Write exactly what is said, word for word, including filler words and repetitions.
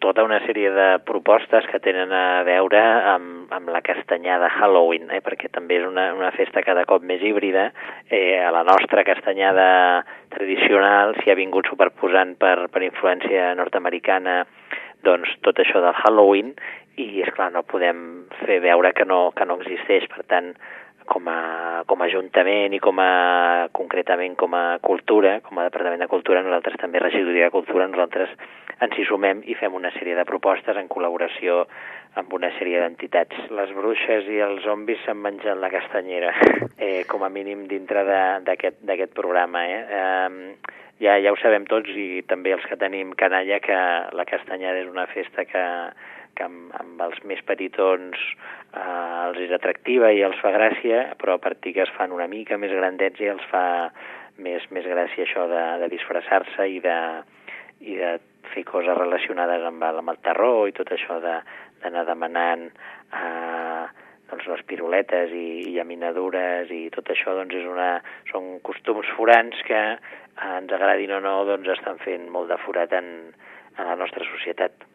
tota una sèrie de propostes que tenen a veure amb, amb la castanyada Halloween, eh? Perquè també és una, una festa cada cop més híbrida. Eh, a la nostra castanyada tradicional s'hi ha vingut superposant per, per influència nord-americana doncs tot això del Halloween i, esclar, no podem fer veure que no, que no existeix. Per tant, com a, com a Ajuntament i com a, concretament com a Cultura, com a Departament de Cultura, nosaltres també, Regidoria de Cultura, nosaltres ens hi sumem i fem una sèrie de propostes en col·laboració amb una sèrie d'entitats. Les bruixes i els zombis s'han menjat la castanyera, eh, com a mínim dintre d'aquest d'aquest programa. Eh? Eh, ja, ja ho sabem tots i també els que tenim canalla que la castanyada és una festa que que amb, amb els més petitons eh, els és atractiva i els fa gràcia, però a partir que es fan una mica més grandets i els fa més, més gràcia això de, de disfressar-se i de, i de fer coses relacionades amb el, amb el terror i tot això d'anar de, demanant eh, doncs les piruletes i, i llaminadures i tot això doncs és una, són costums forans que eh, ens agradin o no doncs estan fent molt de forat en, en la nostra societat.